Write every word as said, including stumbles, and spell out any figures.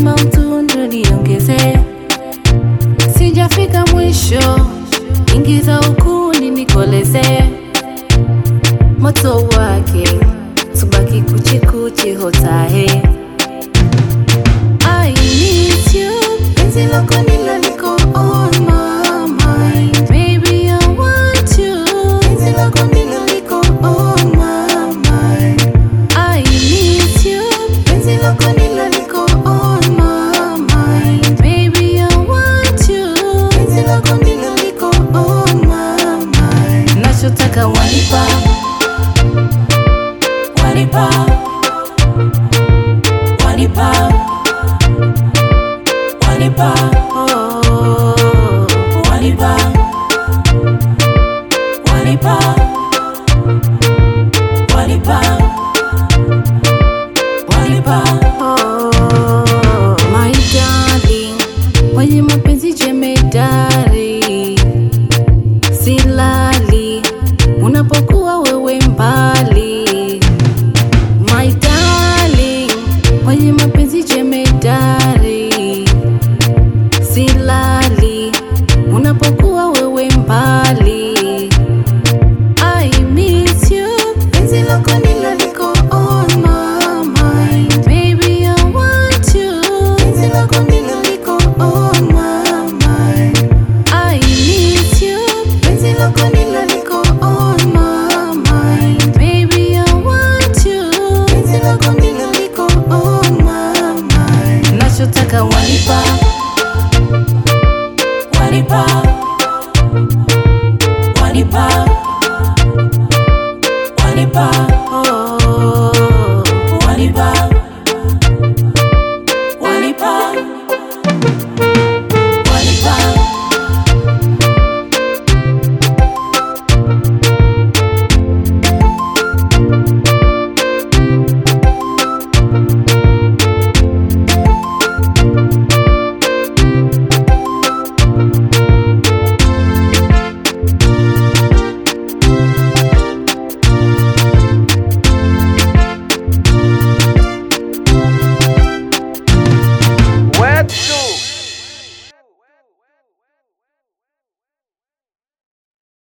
kama mtundu niongeze, sijafika mwisho, ingiza ukuni nikoleze, moto wake subaki kuchikuchi hotahe. I need you, penzi lako ndilo liko on my mind. Baby I want you, penzi lako ndilo liko on my mind. I need you, penzi lako ndilo liko on my mind. Baby I want you, penzi lako ndilo liko on my mind. Nachotaka wanipa, wanipa, wanipa, wanipa, oh, wanipa, wanipa, wanipa, wanipa, oh, my darling, mwenye mapenzi jemedari, silali unapokuwa wewe mbali. My darling, mwenye mapenzi jemedari, silali unapokuwa wewe mbali. I miss you, penzi lako ndilo liko on my mind. Baby I want you, penzi lako ndilo liko on my mind. I miss you, penzi lako ndilo liko on my mind. Baby I want you, penzi lako ndilo liko on my mind. Nachotaka wanipa, wanipa, wanipa, wanipa.